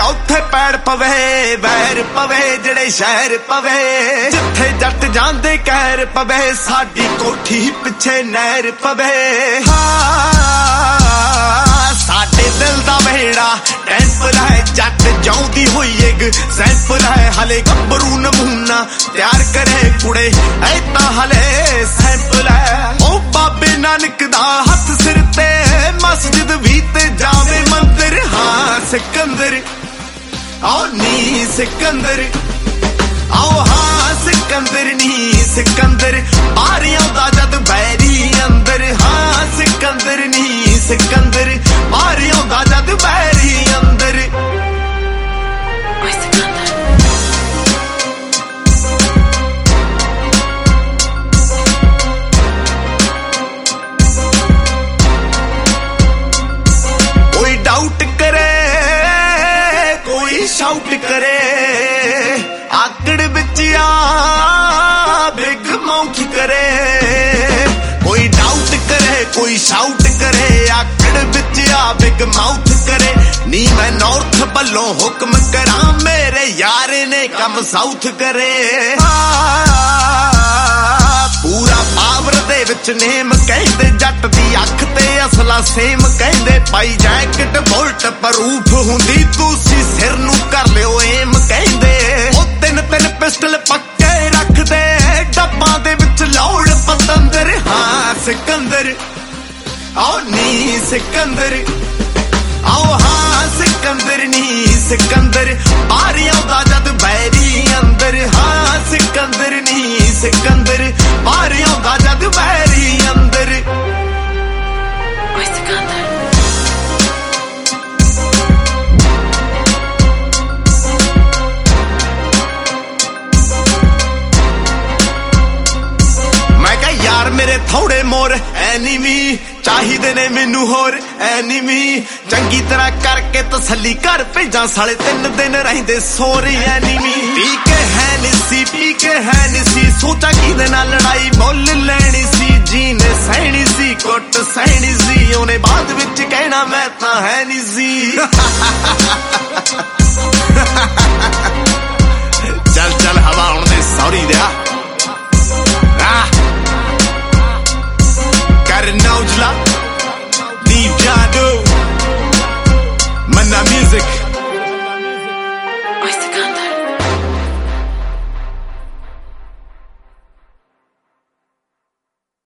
ਉੱਥੇ ਪੈੜ ਪਵੇ ਵੈਰ ਪਵੇ ਜਿਹੜੇ ਸ਼ਹਿਰ ਪਵੇ ਜਿੱਥੇ ਜੱਟ ਜਾਂਦੇ ਕਹਿਰ ਪਵੇ ਸਾਡੀ ਕੋਠੀ ਪਿੱਛੇ ਨਹਿਰ ਪਵੇ ਸਾਡੇ ਦਿਲ ਦਾ ਵਿਹੜਾ ਟੈਂਪਲ ਹੈ ਜੱਟ ਜਾਉਂਦੀ ਹੋਈ ਇੱਕ ਸੈਂਪਲ ਹੈ ਹਲੇ ਗੱਭਰੂ ਨਮੂਨਾ ਤਿਆਰ ਕਰੇ ਕੁੜੇ ਐਦਾਂ ਹਲੇ ਸੈਂਪਲ ਹੈ ਉਹ ਬਾਬੇ ਨਾਨਕ ਦਾ ਹੱਥ ਸਿਰ ਤੇ ਮਸਜਿਦ ਵੀ ਤੇ ਜਾਵੇ ਮੰਦਰ ਹਾਂ ਸਿਕੰਦਰ ਆਓ ਨੀ ਸਿਕੰਦਰ ਆਓ ਹਾਂ ਸਿਕੰਦਰ ਨੀ ਸਿਕੰਦਰ ਬਾਹਰ ਆਉਂਦਾ ਜਦ ਬੈਰੀ ਅੰਦਰ ਹਾਂ ਸਿਕੰਦਰ ਨੀ ਸਿਕੰਦਰ ਬਾਹਰ ਆਉਂਦਾ ਜਦ ਬੈਰੀ ਅੰਦਰ ਕੋਈ ਡਾਊਟ ਕਰੇ ਕੋਈ ਸ਼ਾਊਟ ਕਰੇ ਆਕੜ ਵਿੱਚ ਆ ਬਿਗ ਮਾਊਥ ਕਰੇ ਕੋਈ ਡਾਊਟ ਕਰੇ ਕੋਈ ਸ਼ਾਊਟ ਕਰੇ ਆਕੜ ਵਿੱਚ ਆ ਬਿਗ ਮਾਊਥ ਕਰੇ ਨੀ ਮੈਂ ਨਾਰਥ ਵੱਲੋਂ ਹੁਕਮ ਕਰਾਂ ਮੇਰੇ ਯਾਰ ਨੇ ਕੰਮ ਸਾਊਥ ਕਰੇ ਪੂਰਾ ਪਾਵਰ ਦੇ ਵਿੱਚ ਨੇਮ ਕਹਿੰਦੇ ਜੱਟ ਦੀ ਅੱਖ ਤੇ ਅਸਲਾ ਸੇਮ ਕਹਿੰਦੇ ਪਾਈ ਜੈਕਟ ਬੁਲਟ ਪ੍ਰੂਫ ਹੁੰਦੀ ਤੁਸੀਂ ਸਿਰ ਨੂੰ ਕਰ ਲਿਓ ਏਮ ਕਹਿੰਦੇ ਉਹ ਤਿੰਨ ਪਿਸਟਲ ਪੱਕੇ ਰੱਖਦੇ ਡੱਬਾਂ ਦੇ ਵਿੱਚ ਲੋੜ ਪਤੰਦਰ ਹਾਂ ਸਿਕੰਦਰ ਆਓ ਨੀ ਸਿਕੰਦਰ ਆਓ ਹਾਂ ਸਿਕੰਦਰ ਨੀ ਸਿਕੰਦਰ ਬਾਹਰ ਆਉਂਦਾ ਜਦ ਬੈਰੀ ਅੰਦਰ ਹਾਂ ਸਿਕੰਦਰ ਨੀ ਸਿਕੰਦਰ ਬਾਹਰ ਆਉਂਦਾ ਜਦ ਬੈਰੀ ਅੰਦਰ ਮੇਰੇ ਥੋੜੇ ਮੋਰ ਐਨੀਮੀ ਚਾਹੀਦੇ ਨੇ ਮੈਨੂੰ ਹੋਰ ਐਨੀਮੀ ਚੰਗੀ ਤਰ੍ਹਾਂ ਕਰਕੇ ਤਸੱਲੀ ਕਰ ਭੇਜਾਂ ਸਾਲੇ 3 ਦਿਨ ਰਹਿੰਦੇ ਸੋਰੀ ਐਨੀਮੀ ਪੀ ਕੇ ਹੈ ਨੀ ਸੀ ਸੋਚਾ ਕਿਹਦੇ ਨਾਲ ਲੜਾਈ ਮੁੱਲ ਲੈਣੀ ਸੀ ਜੀਨੇ ਸਹਿਣੀ ਸੀ ਕੁੱਟ ਸਹਿਣੀ ਸੀ ਉਹਨੇ ਬਾਅਦ ਵਿੱਚ ਕਹਿਣਾ ਮੈਂ ਤਾਂ ਹੈ ਨਹੀਂ ਸੀ